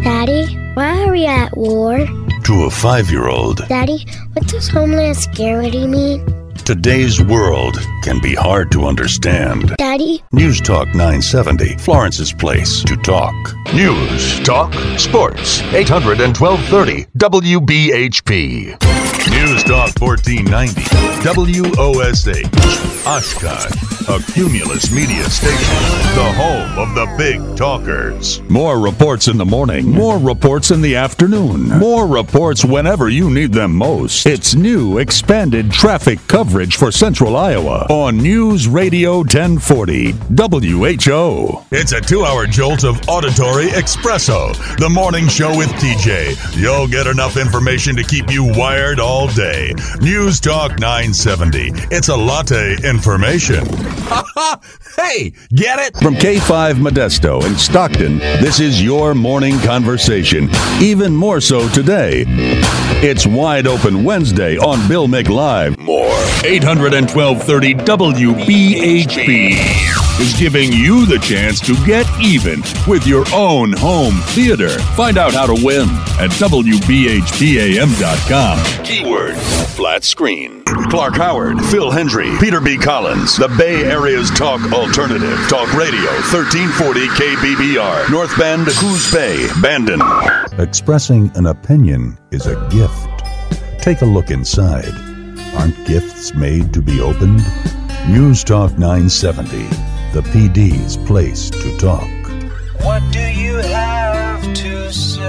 Daddy, why are we at war? To a 5-year-old, Daddy, what does Homeland Security mean? today's world can be hard to understand. Daddy? News Talk 970, Florence's place to talk. News, talk, sports, 800 and 1230 WBHP. News Talk 1490, WOSH, Oshkosh, a Cumulus media station, the home of the big talkers. More reports in the morning, more reports in the afternoon, more reports whenever you need them most. It's new expanded traffic coverage for Central Iowa on News Radio 1040 WHO. It's a 2-hour jolt of auditory espresso, the morning show with TJ. You'll get enough information to keep you wired all day. News Talk 970. It's a latte information. Hey, get it? From K5 Modesto in Stockton, this is your morning conversation. Even more so today. It's Wide Open Wednesday on Bill Mick Live. More. 800 and 1230 WBHP is giving you the chance to get even with your own home theater. Find out how to win at WBHPAM.com. Keyword, flat screen. Clark Howard, Phil Hendry, Peter B. Collins, the Bay Area's talk alternative. Talk Radio, 1340 KBBR, North Bend, Coos Bay, Bandon. Expressing an opinion is a gift. Take a look inside. Aren't gifts made to be opened? News Talk 970, the PD's place to talk. What do you have to say?